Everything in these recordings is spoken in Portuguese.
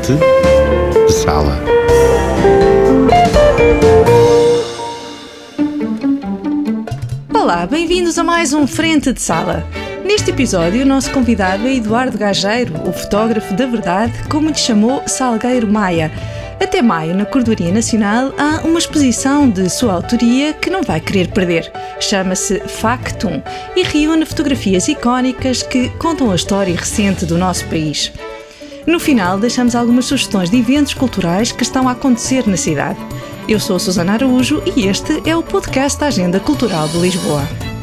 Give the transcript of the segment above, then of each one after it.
Frente de Sala. Olá, bem-vindos a mais um Frente de Sala. Neste episódio, o nosso convidado é Eduardo Gageiro, o fotógrafo da verdade, como lhe chamou Salgueiro Maia. Até maio, na Cordoaria Nacional, há uma exposição de sua autoria que não vai querer perder. Chama-se Factum e reúne fotografias icónicas que contam a história recente do nosso país. No final, deixamos algumas sugestões de eventos culturais que estão a acontecer na cidade. Eu sou a Susana Araújo e este é o podcast da Agenda Cultural de Lisboa.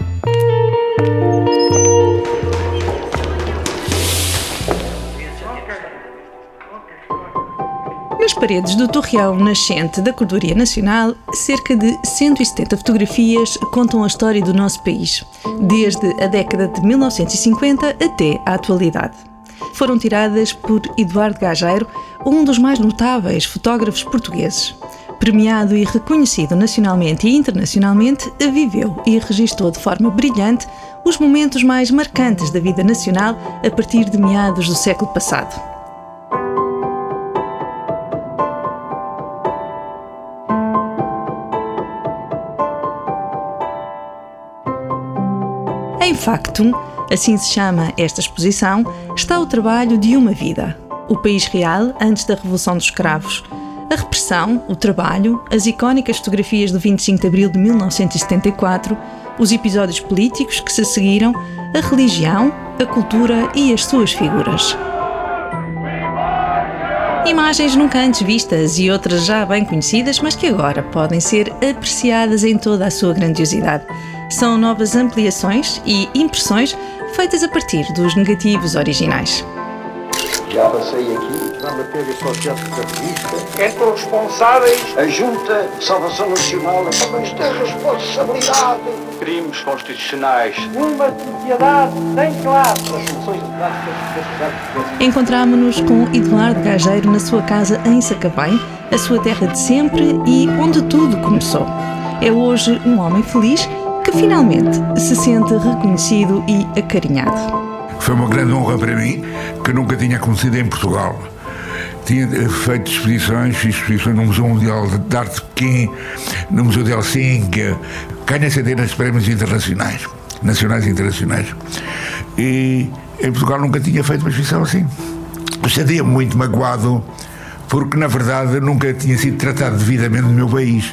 Nas paredes do torreão nascente da Cordoaria Nacional, cerca de 170 fotografias contam a história do nosso país, desde a década de 1950 até à atualidade. Foram tiradas por Eduardo Gageiro, um dos mais notáveis fotógrafos portugueses. Premiado e reconhecido nacionalmente e internacionalmente, viveu e registou de forma brilhante os momentos mais marcantes da vida nacional a partir de meados do século passado. Em Factum, assim se chama esta exposição, está o trabalho de uma vida. O país real antes da Revolução dos Escravos, a repressão, o trabalho, as icónicas fotografias do 25 de Abril de 1974, os episódios políticos que se seguiram, a religião, a cultura e as suas figuras. Imagens nunca antes vistas e outras já bem conhecidas, mas que agora podem ser apreciadas em toda a sua grandiosidade. São novas ampliações e impressões feitas a partir dos negativos originais. Já passei aqui na matéria projeto da revista. Entre os responsáveis, a Junta de Salvação Nacional também tem responsabilidade. Crimes constitucionais. Uma sociedade sem classe. As soluções democráticas da sociedade portuguesa. Encontrámo-nos com Eduardo Gageiro na sua casa em Sacavém, a sua terra de sempre e onde tudo começou. É hoje um homem feliz que finalmente se sente reconhecido e acarinhado. Foi uma grande honra para mim, que nunca tinha acontecido em Portugal. Tinha feito fiz exposições no Museu Mundial de Arte de Pequim, no Museu de Helsínquia, ganhei centenas de prémios internacionais, nacionais e internacionais. E em Portugal nunca tinha feito uma exposição assim. Eu sentia muito magoado, porque na verdade nunca tinha sido tratado devidamente no meu país.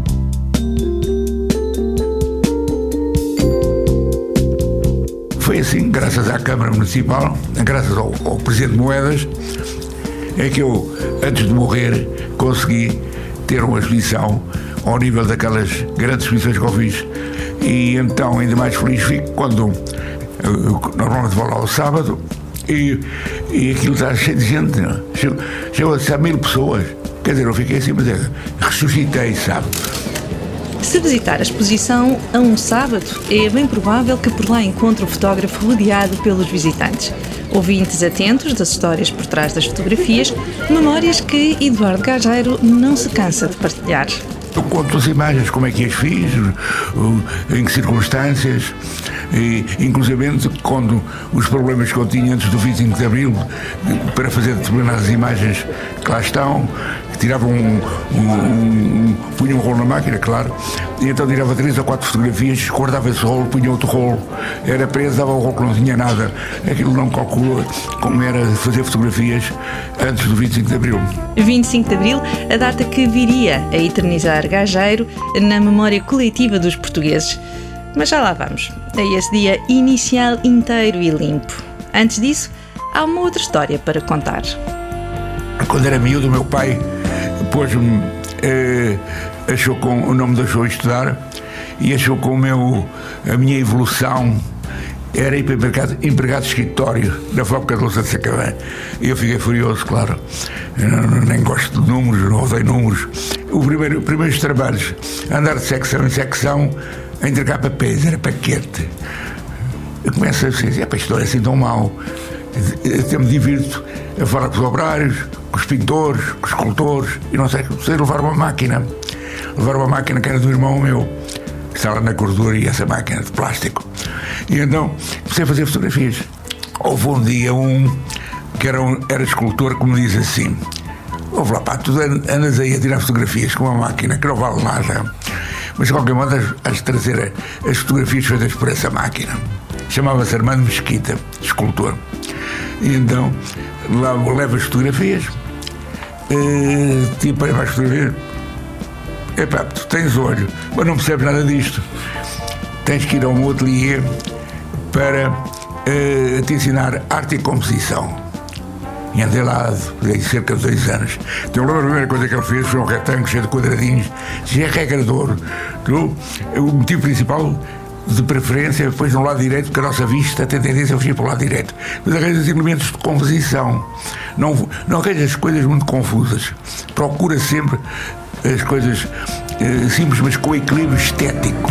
Foi assim, graças à Câmara Municipal, graças ao Presidente Moedas, é que eu, antes de morrer, consegui ter uma exposição ao nível daquelas grandes exposições que eu fiz. E então, ainda mais feliz fico quando eu normalmente vou lá ao sábado e aquilo está cheio de gente, chegou a ser 1000 pessoas. Quer dizer, eu fiquei assim, mas ressuscitei, sabe? Se visitar a exposição a um sábado, é bem provável que por lá encontre o fotógrafo rodeado pelos visitantes. Ouvintes atentos das histórias por trás das fotografias, memórias que Eduardo Gageiro não se cansa de partilhar. Eu conto as imagens, como é que as fiz, em que circunstâncias, e inclusivamente quando os problemas que eu tinha antes do 25 de Abril para fazer determinadas imagens que lá estão, que tiravam punha um rolo na máquina, claro, e então tirava 3 ou 4 fotografias, guardava esse rolo, punha outro rolo, era preso, dava o rolo que não tinha nada. Aquilo não calcula como era fazer fotografias antes do 25 de Abril. 25 de Abril, a data que viria a eternizar Gageiro na memória coletiva dos portugueses. Mas já lá vamos, a esse dia inicial inteiro e limpo. Antes disso, há uma outra história para contar. Quando era miúdo, o meu pai pôs-me, achou com o nome deixou estudar e achou que a minha evolução era ir para empregado de escritório da Fábrica de Louça de Sacavém. E eu fiquei furioso, claro. Eu nem gosto de números, não odeio números. Os primeiros trabalhos, andar de secção em secção, a entregar papéis, era paquete. Eu começo a dizer, isto não é assim tão mau. Até me divirto a falar com os operários, com os pintores, com os escultores, e não sei levar uma máquina que era do irmão meu, que estava na corredoria, essa máquina de plástico. E então comecei a fazer fotografias. Houve um dia que era escultor, que me diz assim: ouve lá, pá, tu andas aí a tirar fotografias com uma máquina que não vale nada, mas de qualquer modo has de trazer as fotografias feitas por essa máquina. Chamava-se Armando Mesquita, escultor. E então lá levo as fotografias, tipo, para mais fotografias. Epá, tu tens olho, mas não percebes nada disto. Tens que ir a um ateliê para te ensinar arte e composição. E andei lá há cerca de 2 anos. Então, a primeira coisa que ele fez foi um retângulo cheio de quadradinhos. Dizia: é regra de ouro. O motivo principal, de preferência, depois no lado direito, porque a nossa vista tem tendência a fugir para o lado direito. Mas arranjas elementos de composição. Não arranjas coisas muito confusas. Procura sempre as coisas simples, mas com equilíbrio estético.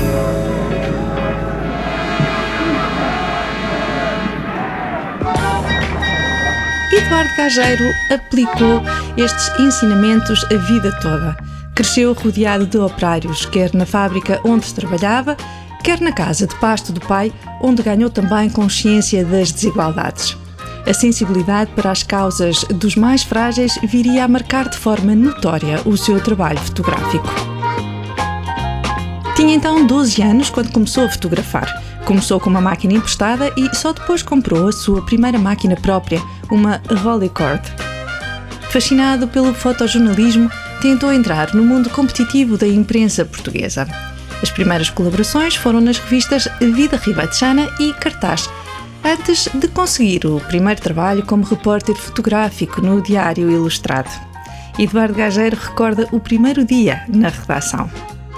Eduardo Gageiro aplicou estes ensinamentos a vida toda. Cresceu rodeado de operários, quer na fábrica onde trabalhava, quer na casa de pasto do pai, onde ganhou também consciência das desigualdades. A sensibilidade para as causas dos mais frágeis viria a marcar de forma notória o seu trabalho fotográfico. Tinha então 12 anos quando começou a fotografar. Começou com uma máquina emprestada e só depois comprou a sua primeira máquina própria, uma Rolleicord. Fascinado pelo fotojornalismo, tentou entrar no mundo competitivo da imprensa portuguesa. As primeiras colaborações foram nas revistas Vida Ribetejana e Cartaz, antes de conseguir o primeiro trabalho como repórter fotográfico no Diário Ilustrado. Eduardo Gageiro recorda o primeiro dia na redação.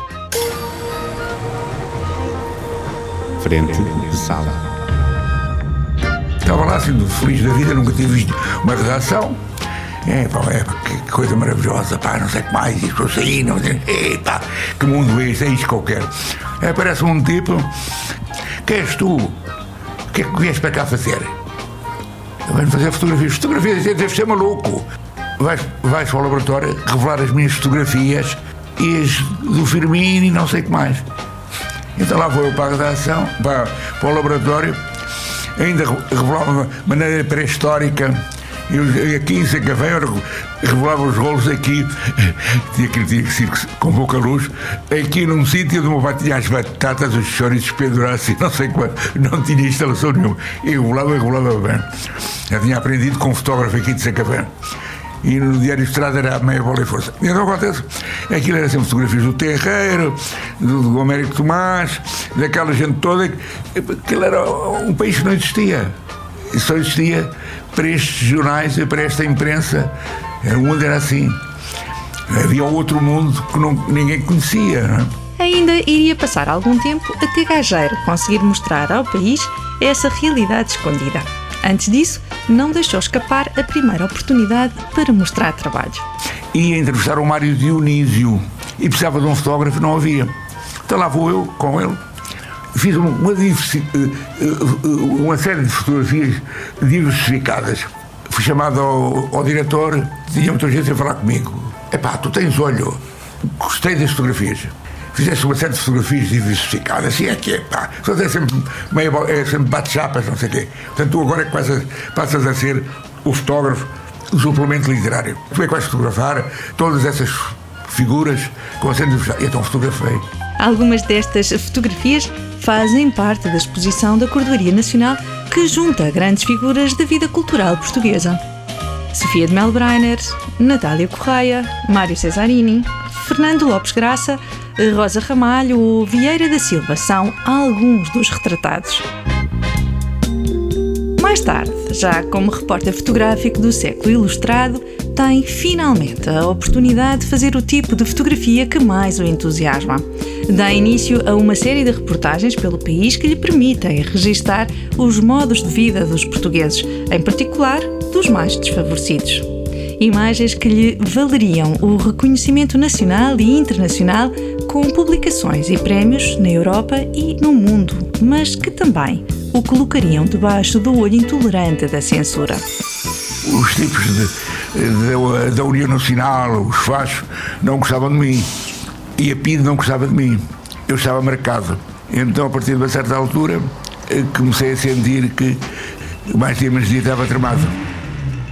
Frente de sala. Estava lá assim, feliz da vida, nunca tinha visto uma redação. Que coisa maravilhosa, pá, não sei o que mais, isto eu saí, não sei, pá, que mundo é isto que eu quero. Aparece um tipo: que és tu? O que é que vieste para cá fazer? Eu venho fazer fotografias. Fotografias, deves ser maluco. Vais para o laboratório revelar as minhas fotografias e as do Firmino e não sei o que mais. Então lá vou eu para a redação, para o laboratório, ainda revelava de maneira pré-histórica. Eu aqui em Sem Café revelava os rolos aqui, tinha que ser com pouca luz, aqui num sítio onde o meu pai tinha as batatas, os chouriços pendurados, não sei quanto, não tinha instalação nenhuma. Eu revelava bem. Já tinha aprendido com um fotógrafo aqui de Sem Café. E no Diário Estrada era a meia bola e força. E então acontece, aquilo era sempre fotografias do Terreiro, do Américo Tomás, daquela gente toda. Aquilo era um país que não existia. E só existia para estes jornais e para esta imprensa. O mundo era assim. Havia outro mundo que ninguém conhecia, não é? Ainda iria passar algum tempo até Gageiro conseguir mostrar ao país essa realidade escondida. Antes disso, não deixou escapar a primeira oportunidade para mostrar trabalho. Ia entrevistar o Mário Dionísio e precisava de um fotógrafo, não havia. Então lá vou eu com ele. Fiz uma série de fotografias diversificadas. Fui chamado ao diretor, tinha muita gente a falar comigo. Epá, tu tens olho, gostei das fotografias. Fizeste uma série de fotografias diversificadas, assim é que é, pá. Só é sempre sempre bate-chapas, não sei o quê. Portanto, tu agora é que passas a ser o fotógrafo do suplemento literário. Tu é que vais fotografar todas essas figuras com a cena de... Então fotografei. Algumas destas fotografias fazem parte da exposição da Cordoaria Nacional, que junta grandes figuras da vida cultural portuguesa. Sofia de Melo Breiner, Natália Correia, Mário Cesarini, Fernando Lopes Graça, Rosa Ramalho ou Vieira da Silva são alguns dos retratados. Mais tarde, já como repórter fotográfico do Século Ilustrado, tem finalmente a oportunidade de fazer o tipo de fotografia que mais o entusiasma. Dá início a uma série de reportagens pelo país que lhe permitem registar os modos de vida dos portugueses, em particular dos mais desfavorecidos. Imagens que lhe valeriam o reconhecimento nacional e internacional com publicações e prémios na Europa e no mundo, mas que também o colocariam debaixo do olho intolerante da censura. Os tipos da União Nacional, os fachos, não gostavam de mim. E a PIDE não gostava de mim. Eu estava marcado. Então, a partir de uma certa altura, comecei a sentir que mais dia menos dia estava tramado.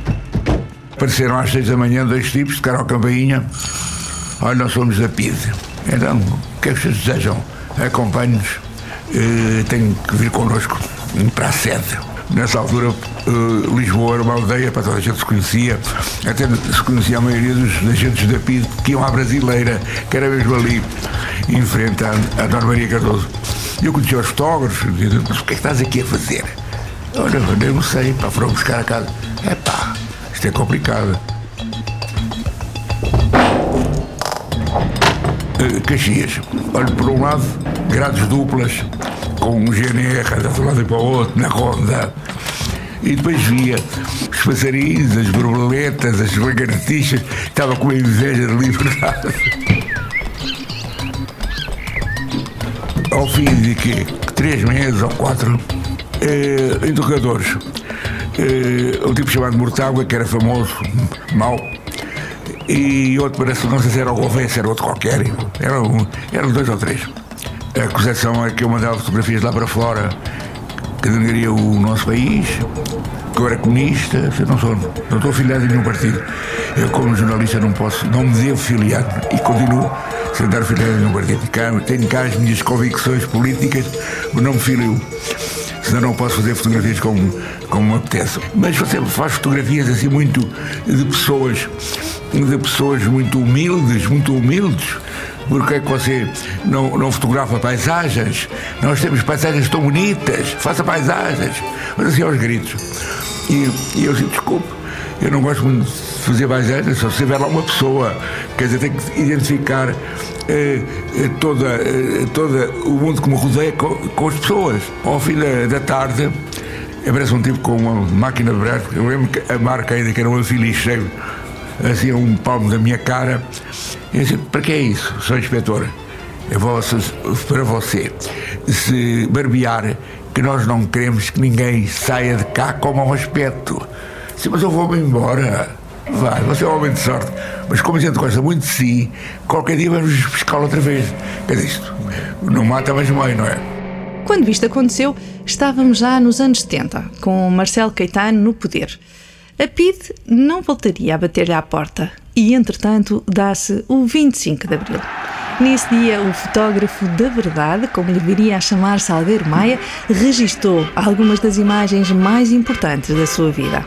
Apareceram às 6 da manhã 2 tipos, tocaram a campainha. Olha, nós somos da PID. Então, o que é que vocês desejam? Acompanhe-nos. Tenho que vir connosco para a sede. Nessa altura, Lisboa era uma aldeia, para toda a gente se conhecia, até se conhecia a maioria dos agentes da PID que iam à Brasileira, que era mesmo ali, em frente à Dona Maria Cardoso. Eu conhecia os fotógrafos, dizia, mas o que é que estás aqui a fazer? Olha, eu não sei, foram buscar a casa. Isto é complicado. Caxias, olha, por um lado, grades duplas, com um GNR de um lado e para o outro, na ronda. E depois via os passarinhos, as borboletas, as lagartixas, estava com a inveja de liberdade. Ao fim de 3 meses ou 4, interrogadores. Um tipo chamado Mortágua, que era famoso, mau, e outro, parece, não sei se era o Gouveia, se era outro qualquer, eram 2 ou 3. A acusação é que eu mandava fotografias lá para fora que denegria o nosso país, que eu era comunista. Eu não estou afiliado em nenhum partido. Eu, como jornalista, não me devo filiar e continuo sem estar afiliado em nenhum partido. Tenho cá as minhas convicções políticas, mas não me filio. Senão não posso fazer fotografias como me apetece. Mas você faz fotografias assim muito de pessoas muito humildes. Porque é que você não fotografa paisagens? Nós temos paisagens tão bonitas, faça paisagens. Mas assim aos gritos. E eu disse, desculpe, eu não gosto muito de fazer paisagens, só se tiver lá uma pessoa. Quer dizer, tem que identificar todo o mundo que me rodeia com as pessoas. Ao fim da tarde, aparece um tipo com uma máquina de braço. Eu lembro que a marca ainda que era uma Philips, assim a um palmo da minha cara. Eu disse, para que é isso, Sr. Inspetor? Para você se barbear, que nós não queremos que ninguém saia de cá com mau aspecto. Disse, mas eu vou-me embora. Vai, você é um homem de sorte. Mas como a gente gosta muito de si, qualquer dia vamos pescá-lo outra vez. Quer dizer, isto não mata, mas mãe, não é? Quando isto aconteceu, estávamos já nos anos 70, com Marcelo Caetano no poder. A PID não voltaria a bater-lhe à porta e, entretanto, dá-se o 25 de Abril. Nesse dia, o fotógrafo da verdade, como lhe viria a chamar Salgueiro Maia, registou algumas das imagens mais importantes da sua vida.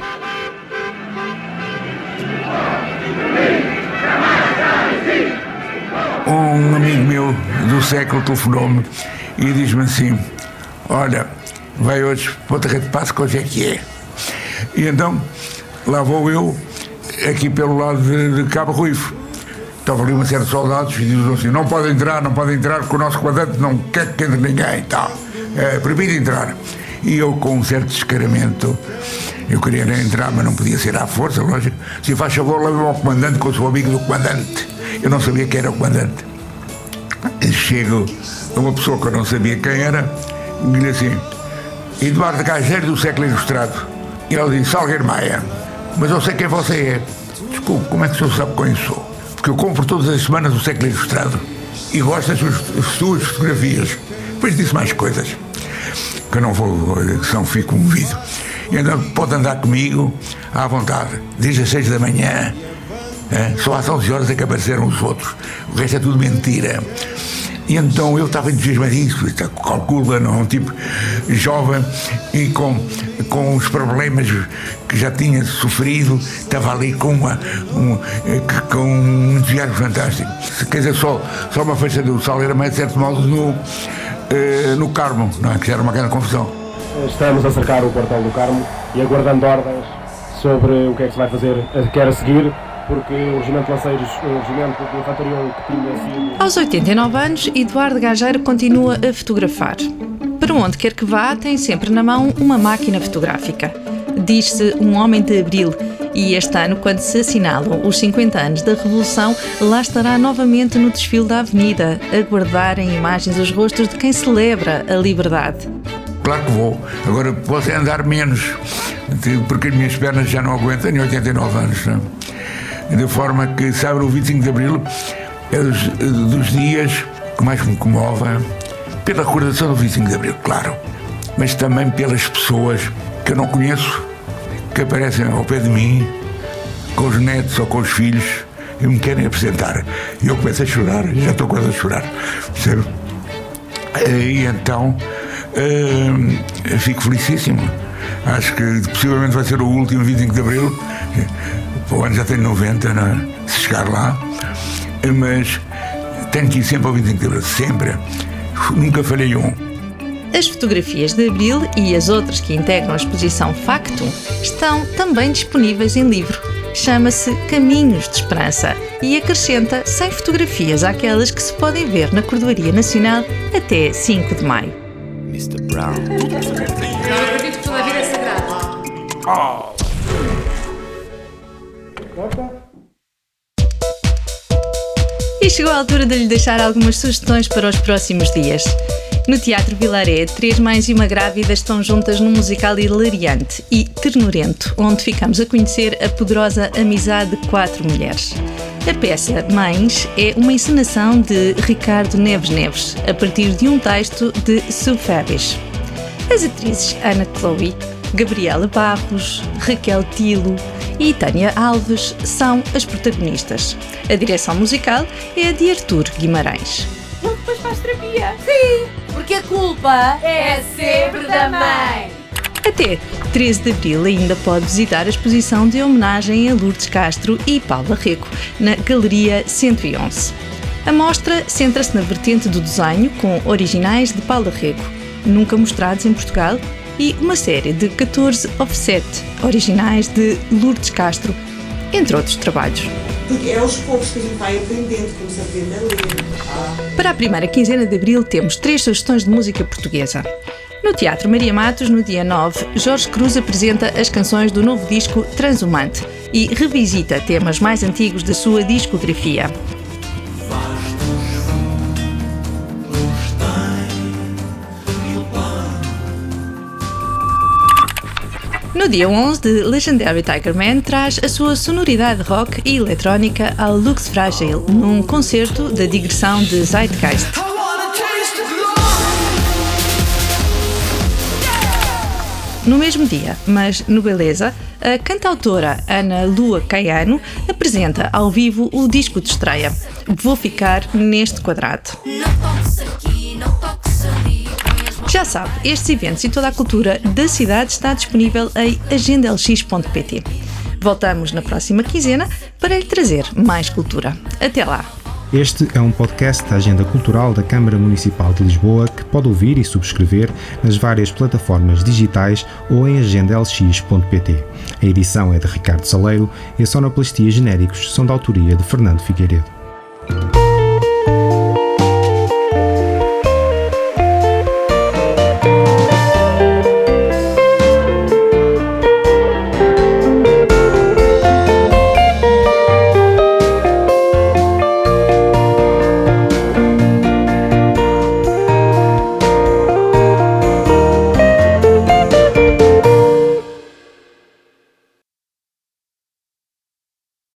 Um amigo meu do século telefonou-me e diz-me assim, olha, vai hoje para o Terreiro de Passo, que hoje é que é. E então, lá vou eu, aqui pelo lado de Cabo Ruivo. Estava ali uma série de soldados e diziam assim, não pode entrar, porque o nosso comandante não quer que entre ninguém, tá? É proibido entrar. E eu, com um certo descaramento, eu queria entrar, mas não podia ser à força, lógico. Se faz favor, leve-me ao comandante, que eu sou amigo do comandante. Eu não sabia quem era o comandante. Chego a uma pessoa que eu não sabia quem era, e digo assim, Eduardo Gageiro do Século Ilustrado. E ele disse, Salgueiro Maia, mas eu sei quem você é. Desculpe, como é que o senhor sabe quem sou? Porque eu compro todas as semanas o Século Ilustrado e gosto das suas fotografias. Depois disse mais coisas que eu não vou, que não fico movido. E então pode andar comigo à vontade, desde as 6 da manhã. Só às 11 horas é que apareceram os outros. O resto é tudo mentira. E então eu estava entusiasmadíssimo, calcula, não, um tipo jovem e com os problemas que já tinha sofrido, estava ali com um entusiasmo fantástico. Quer dizer, só uma festa do Salgueiro Maia, de certo modo, no Carmo, não é? Que já era uma grande confusão. Estamos a cercar o quartel do Carmo e aguardando ordens sobre o que é que se vai fazer, quer a seguir, porque o regimento de lanceiros, o regimento de infantaria que tinha sido... Aos 89 anos, Eduardo Gageiro continua a fotografar. Para onde quer que vá, tem sempre na mão uma máquina fotográfica. Diz-se um homem de Abril, e este ano, quando se assinalam os 50 anos da Revolução, lá estará novamente no desfile da Avenida, a guardar em imagens os rostos de quem celebra a liberdade. Claro que vou. Agora posso andar menos, porque as minhas pernas já não aguentam, em 89 anos, não é? De forma que, sabe, o 25 de Abril é dos dias que mais me comovem, pela recordação do 25 de Abril, claro, mas também pelas pessoas que eu não conheço, que aparecem ao pé de mim com os netos ou com os filhos e me querem apresentar. E eu começo a chorar, já estou quase a chorar, percebe? E então fico felicíssimo. Acho que possivelmente vai ser o último 25 de Abril. O ano já tem 90, não é? Se chegar lá. Mas tenho que ir sempre ao 25 de Abril, sempre. Nunca falhei um. As fotografias de Abril e as outras que integram a exposição Factum estão também disponíveis em livro. Chama-se Caminhos de Esperança e acrescenta 100 fotografias àquelas que se podem ver na Cordoaria Nacional até 5 de maio. Mr. Brown. Eu acredito que toda a vida é sagrada. E chegou a altura de lhe deixar algumas sugestões para os próximos dias. No Teatro Vilaré, 3 mães e uma grávida estão juntas num musical hilariante e ternurento, onde ficamos a conhecer a poderosa amizade de 4 mulheres. A peça Mães é uma encenação de Ricardo Neves, a partir de um texto de Sue Fabish. As atrizes Ana Chloe, Gabriela Barros, Raquel Tilo e Tânia Alves são as protagonistas. A direção musical é a de Artur Guimarães. Ele depois faz terapia. Sim, porque a culpa é sempre da mãe. Até 13 de Abril ainda pode visitar a exposição de homenagem a Lourdes Castro e Paula Rego, na Galeria 111. A mostra centra-se na vertente do desenho com originais de Paula Rego, nunca mostrados em Portugal, e uma série de 14 offset originais de Lourdes Castro, entre outros trabalhos. Porque é aos poucos que a gente vai aprendendo, como se aprende a ler. Para a primeira quinzena de Abril temos 3 sugestões de música portuguesa. No Teatro Maria Matos, no dia 9, Jorge Cruz apresenta as canções do novo disco Transhumante e revisita temas mais antigos da sua discografia. No dia 11, The Legendary Tiger Man traz a sua sonoridade rock e eletrónica ao Lux Frágil, num concerto da digressão de Zeitgeist. No mesmo dia, mas no Beleza, a cantautora Ana Lua Caiano apresenta ao vivo o disco de estreia, Vou Ficar Neste Quadrado. Já sabe, estes eventos e toda a cultura da cidade está disponível em agendalx.pt. Voltamos na próxima quinzena para lhe trazer mais cultura. Até lá! Este é um podcast da Agenda Cultural da Câmara Municipal de Lisboa que pode ouvir e subscrever nas várias plataformas digitais ou em agendalx.pt. A edição é de Ricardo Saleiro e a sonoplastia genéricos são da autoria de Fernando Figueiredo.